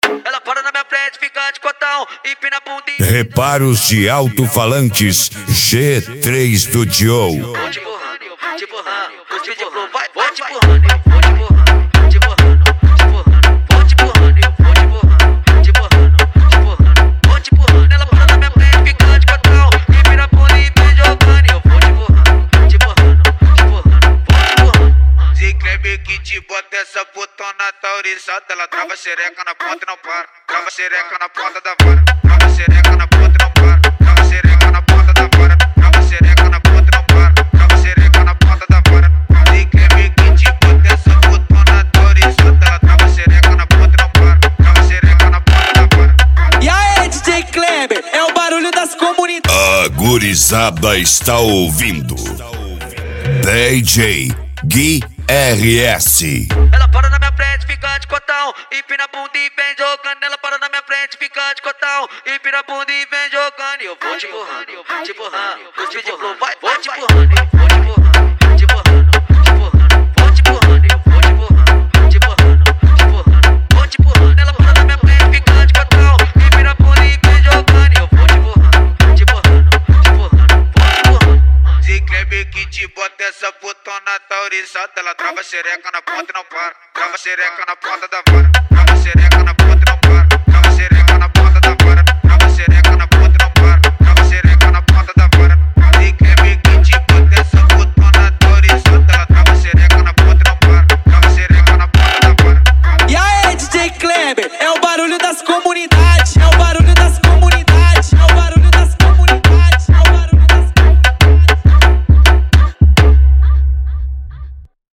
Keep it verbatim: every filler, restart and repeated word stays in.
Ela para na minha frente, fica de cotão, empina a bunda e... Reparos de alto-falantes G três do Joe. Vou te borrando, te borrando, vou te borrando, vai, vou te borrando, vou te borrando, te borrando, te borrando, vou te borrando, vou te borrando, te borrando, te borrando, vou te borrando. Ela para na minha frente, fica de cotão, empina a bunda e vem jogando. Eu vou te borrando, te borrando, te borrando, vou te borrando. Zé Kleber que te bota essa putona taurizada. Ela trava xereca na ponta e não para. Trava xereca na ponta da vara. Trava xereca na ponta e não para. Trava xereca na ponta da vara. Trava xereca na ponta e não para. Trava xereca na ponta da vara. Zé Kleber que te bota essa putona taurizada. Ela trava xereca na ponta e não para. Trava xereca na ponta da vara. E aí, D J Kleber, é o barulho das comunidades. A gurizada está ouvindo D J Gui R S. Ela para na minha frente, fica de cotão, empina a bunda e vem jogando. Ela para na minha frente, fica de cotão, empina a bunda e vem jogando. Eu vou te borrando, te borrando, vou te borrando, vai, vou te borrando, vou te borrando, te borrando, te borrando, vou te borrando, eu vou te borrando, te borrando, te borrando, vou te borrando. Ela para na minha frente, fica de cotão, empina a bunda e vem jogando. Eu vou te borrando, te borrando, te borrando, vou te borrando. Zé Kleber que te bota essa putona taurizada. Ela trava xereca na ponta e não para. Trava xereca na ponta da vara.